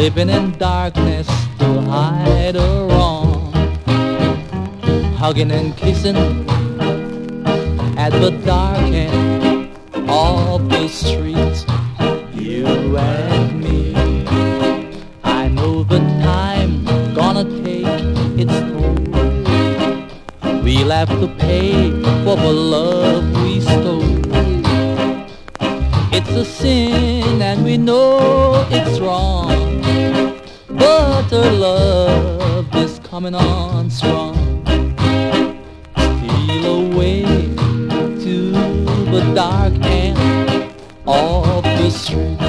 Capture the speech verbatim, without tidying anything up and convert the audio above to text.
living in darkness to hide a wrong, hugging and kissing at the dark end of the street. You and me, I know the time gonna take its toll. We'll have to pay for the love we stole. It's a sin and we know it's wrong, but our love is coming on strong. Steal away to the dark end of the street.